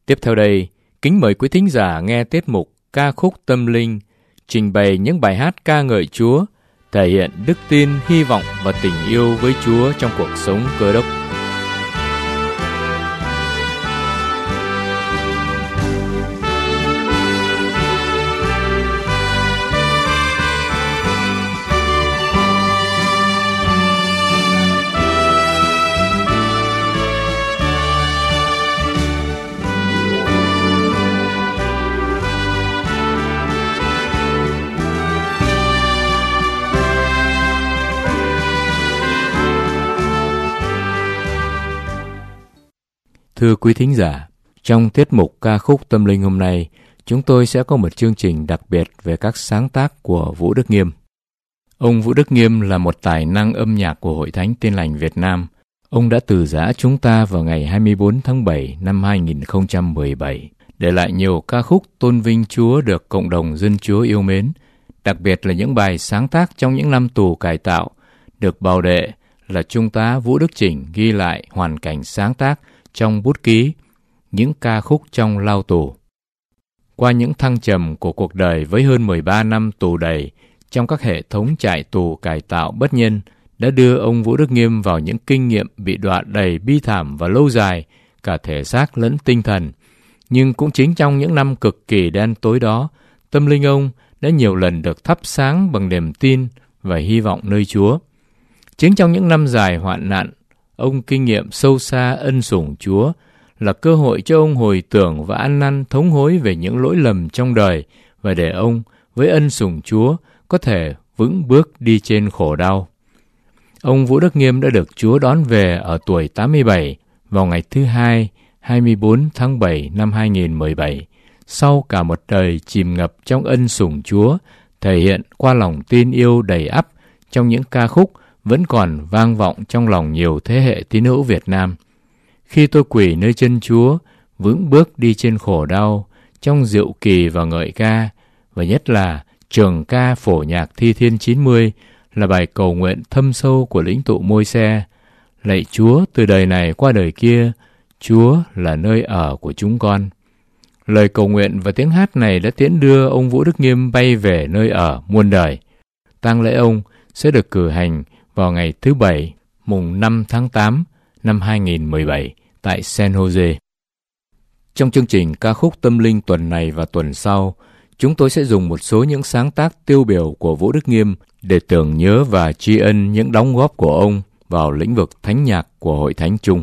Tiếp theo đây, kính mời quý thính giả nghe tiết mục Ca khúc Tâm Linh, trình bày những bài hát ca ngợi Chúa, thể hiện đức tin, hy vọng và tình yêu với Chúa trong cuộc sống Cơ Đốc. Thưa quý thính giả, trong tiết mục Ca khúc Tâm Linh hôm nay, chúng tôi sẽ có một chương trình đặc biệt về các sáng tác của Vũ Đức Nghiêm. Ông Vũ Đức Nghiêm là một tài năng âm nhạc của Hội Thánh Tin Lành Việt Nam. Ông đã từ giã chúng ta vào ngày 24 tháng 7 năm 2017, để lại nhiều ca khúc tôn vinh Chúa được cộng đồng dân Chúa yêu mến, đặc biệt là những bài sáng tác trong những năm tù cải tạo, được bảo đệ là Trung tá Vũ Đức Chỉnh ghi lại hoàn cảnh sáng tác trong bút ký những ca khúc trong lao tù. Qua những thăng trầm của cuộc đời với hơn 13 năm tù đầy trong các hệ thống trại tù cải tạo bất nhân đã đưa ông Vũ Đức Nghiêm vào những kinh nghiệm bị đọa đầy bi thảm và lâu dài, cả thể xác lẫn tinh thần. Nhưng cũng chính trong những năm cực kỳ đen tối đó, tâm linh ông đã nhiều lần được thắp sáng bằng niềm tin và hy vọng nơi Chúa. Chính trong những năm dài hoạn nạn, ông kinh nghiệm sâu xa ân sủng Chúa, là cơ hội cho ông hồi tưởng và ăn năn thống hối về những lỗi lầm trong đời, và để ông với ân sủng Chúa có thể vững bước đi trên khổ đau. Ông Vũ Đức Nghiêm đã được Chúa đón về ở tuổi 87 vào ngày thứ Hai, 24 tháng 7 năm 2017, sau cả một đời chìm ngập trong ân sủng Chúa, thể hiện qua lòng tin yêu đầy ắp trong những ca khúc vẫn còn vang vọng trong lòng nhiều thế hệ tín hữu Việt Nam. Khi tôi quỳ nơi chân Chúa, vững bước đi trên khổ đau, trong diệu kỳ và ngợi ca, và nhất là trường ca phổ nhạc Thi Thiên 90 là bài cầu nguyện thâm sâu của lĩnh tụ Môi-se. Lạy Chúa từ đời này qua đời kia, Chúa là nơi ở của chúng con. Lời cầu nguyện và tiếng hát này đã tiễn đưa ông Vũ Đức Nghiêm bay về nơi ở muôn đời. Tang lễ ông sẽ được cử hành vào ngày thứ Bảy, mùng 5 tháng 8 năm 2017 tại San Jose. Trong chương trình Ca khúc Tâm Linh tuần này và tuần sau, chúng tôi sẽ dùng một số những sáng tác tiêu biểu của Vũ Đức Nghiêm để tưởng nhớ và tri ân những đóng góp của ông vào lĩnh vực thánh nhạc của Hội Thánh chung.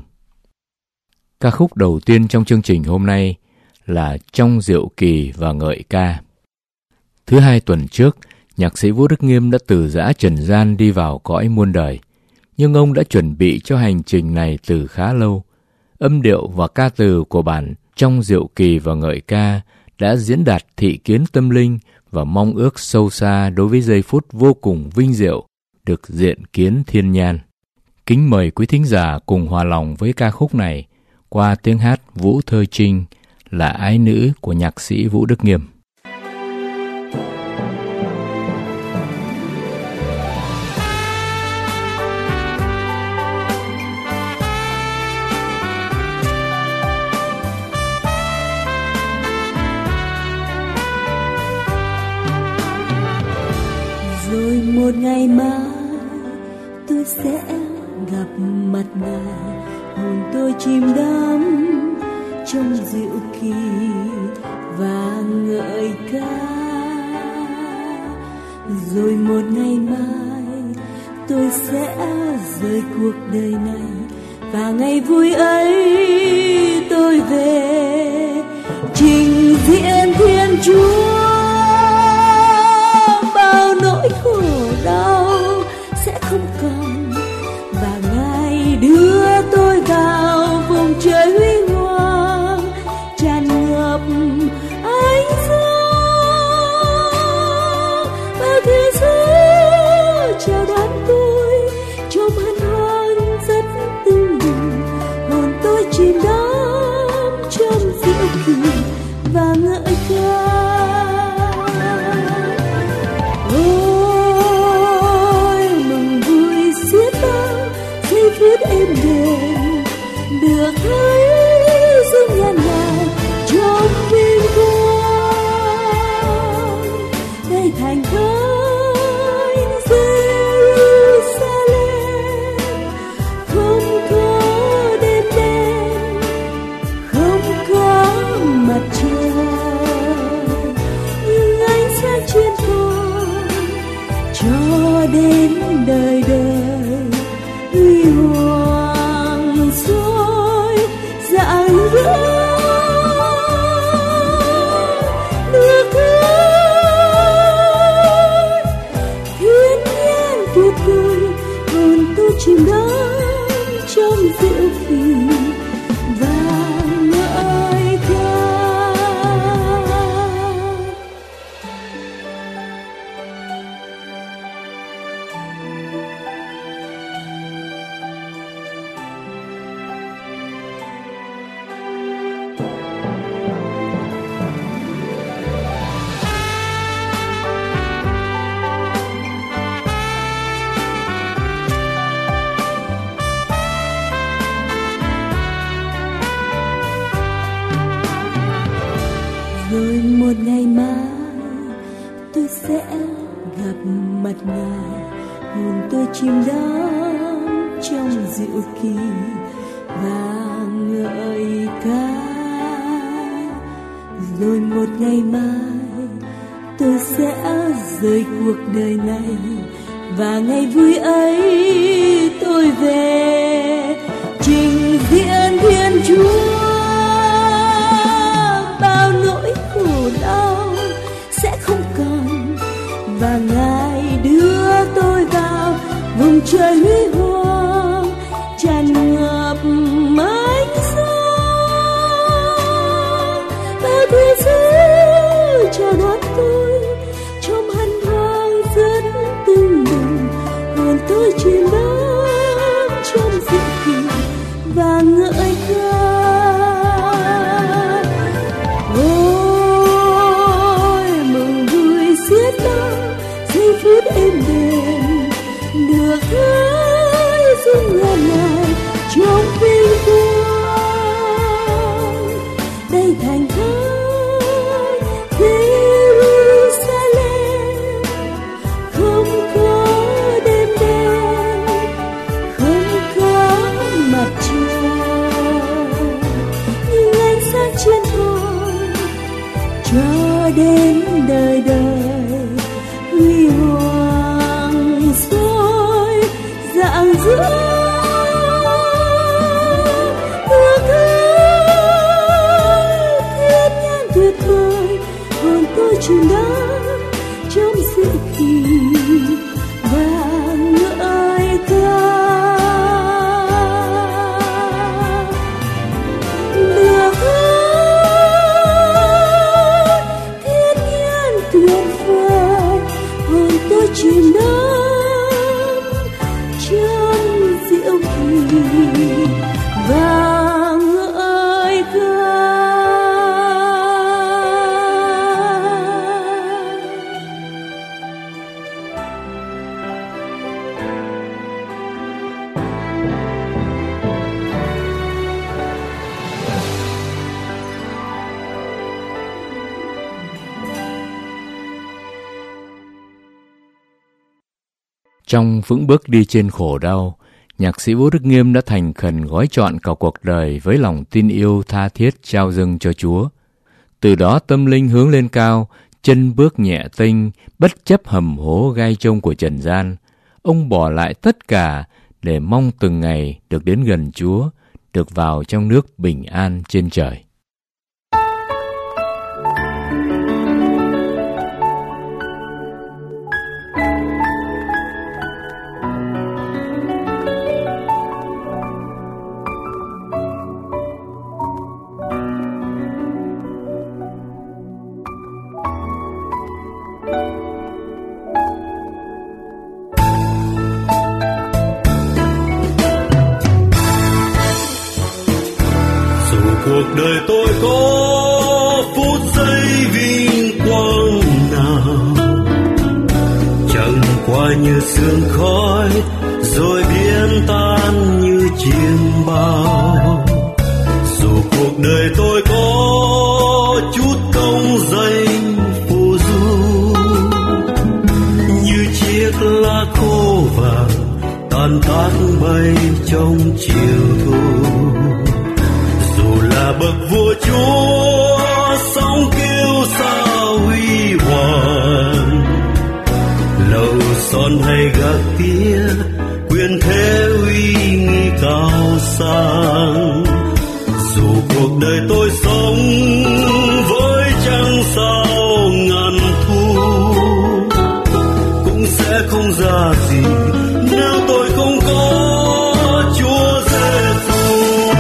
Ca khúc đầu tiên trong chương trình hôm nay là Trong Diệu Kỳ và Ngợi Ca. Thứ Hai tuần trước, nhạc sĩ Vũ Đức Nghiêm đã từ giã trần gian đi vào cõi muôn đời, nhưng ông đã chuẩn bị cho hành trình này từ khá lâu. Âm điệu và ca từ của bản Trong Diệu Kỳ và Ngợi Ca đã diễn đạt thị kiến tâm linh và mong ước sâu xa đối với giây phút vô cùng vinh diệu được diện kiến thiên nhàn. Kính mời quý thính giả cùng hòa lòng với ca khúc này qua tiếng hát Vũ Thơ Trinh là ái nữ của nhạc sĩ Vũ Đức Nghiêm. Rồi một ngày mai tôi sẽ gặp mặt Ngài, hồn tôi chìm đắm trong diệu kỳ và ngợi ca. Rồi một ngày mai tôi sẽ rời cuộc đời này, và ngày vui ấy tôi về trình diện Thiên Chúa. Bao nỗi khổ đau sẽ không còn, và Ngài đưa tôi vào vùng trời huy hoàng tràn ngập ánh sáng. Bao thế giới chào đón tôi trong hân hoan rất tưng bừng, hồn tôi chìm đắm trong diệu kỳ và ngợi ca. thành thánh Jerusalem. Không có đêm đen, không có mặt trời, nhưng ánh sáng trên con cho đến đời đời. Huy hoàng soi rạng rỡ nước ơi, thiên nhiên tuyệt vời, hồn tôi chìm đắm trong diệu kỳ và ngợi ca. Rồi một ngày mai tôi sẽ gặp mặt Ngài, hồn tôi chìm đắm trong diệu kỳ và ngợi ca. Rồi một ngày mai tôi sẽ rời cuộc đời này, và ngày vui ấy tôi về trình diện Thiên Chúa. Bao nỗi khổ đau sẽ không còn, và Ngài đưa tôi vào vùng trời huy hoàng tràn ngập ánh sáng. Bao thế giới chào đón tôi trong hân hoan rất tưng bừng, hồn tôi chìm đắm trong diệu kỳ và ngợi ca. Giây phút êm đềm được thấy dung ngàn ngài trong vinh quang. Đây thành thánh Jerusalem, không có đêm đen, không có mặt trời, nhưng ánh sáng trên con cho đến đời đời. Huy hoàng soi rạng rỡ nước ơi, thiên nhiên tuyệt vời, hồn tôi chìm đắm trong diệu kỳ và ngợi ca. Nước ơi, thiên nhiên tuyệt vời, tôi chìm đắm trong diệu kỳ và ngợi ca. Trong vững bước đi trên khổ đau, nhạc sĩ Vũ Đức Nghiêm đã thành khẩn gói trọn cả cuộc đời với lòng tin yêu tha thiết trao dâng cho Chúa. Từ đó tâm linh hướng lên cao, chân bước nhẹ tênh, bất chấp hầm hố gai trông của trần gian. Ông bỏ lại tất cả để mong từng ngày được đến gần Chúa, được vào trong nước bình an trên trời. Cuộc đời tôi có phút giây vinh quang nào, chẳng qua như sương khói rồi biến tan như chiêm bao. Dù cuộc đời tôi có chút công danh phù du, tan tác bay trong chiều thu. Dù là bậc vua chúa sóng kêu sao huy hoàng, lầu son hay gác tía quyền thế uy nghi cao sang. Dù cuộc đời tôi sống với trăng sao ngàn thu, cũng sẽ không ra gì nếu tôi không có Chúa Giêsu.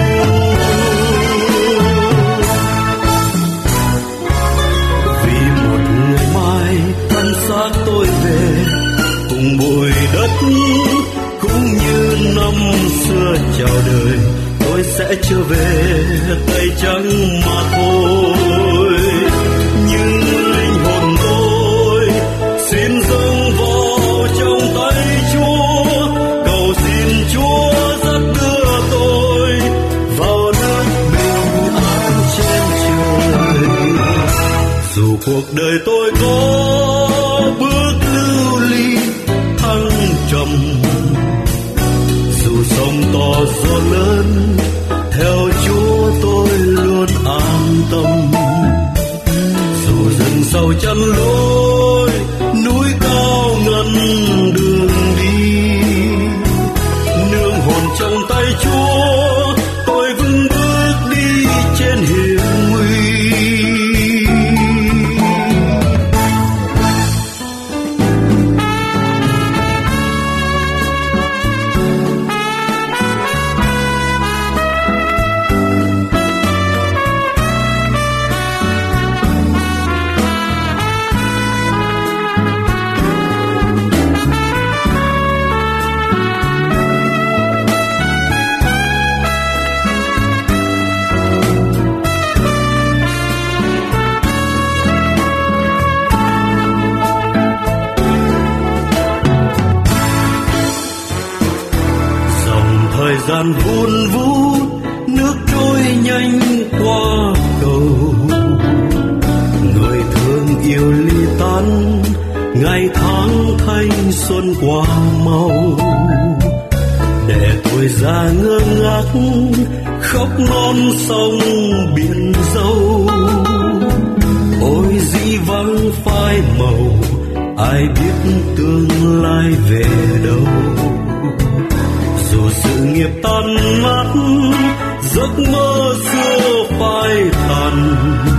Vì một ngày mai thân xác tôi về cùng bụi đất, cũng như năm xưa chào đời, tôi sẽ trở về tay trắng mà thôi. Nhưng linh hồn tôi xin dâng vào trong tay Chúa, cầu xin Chúa dắt đưa tôi vào nước bình an trên trời. Dù cuộc đời tôi có bước lưu ly thăng trầm, dù sóng to gió lớn, theo Chúa tôi luôn an tâm. Dù rừng sâu chắn lối, núi cao ngăn đường đi, nương hồn trong tay Chúa, tôi vững bước đi trên hiểm nguy. Thời gian vun vút, nước trôi nhanh qua cầu, người thương yêu ly tan, ngày tháng thanh xuân qua mau. Để tuổi già ngơ ngác khóc non sông biển dâu, ôi dĩ vắng phai màu, ai biết tương lai về đâu. Dù sự nghiệp tan nát, giấc mơ xưa phai tàn,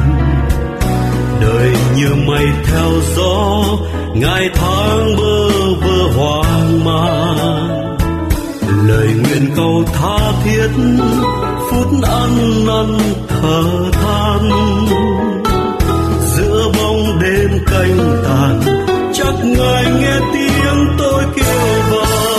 đời như mây theo gió, ngày tháng bơ vơ hoang mang. Lời nguyện cầu tha thiết, phút ăn năn thở than, giữa bóng đêm canh tàn, chắc Ngài nghe tiếng tôi kêu vang.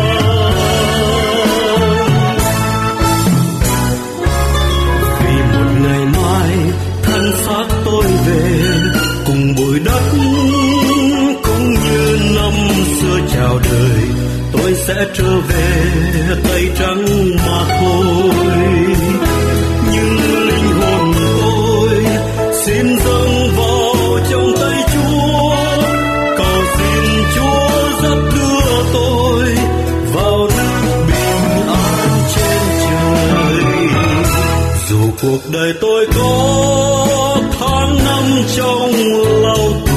Thân xác tôi về cùng bụi đất, cũng như năm xưa chào đời, tôi sẽ trở về tay trắng mà thôi. Nhưng linh hồn tôi xin dâng vào trong tay Chúa, cầu xin Chúa dắt đưa tôi vào nước bình an trên trời. Dù cuộc đời tôi có tháng năm trong lao tù,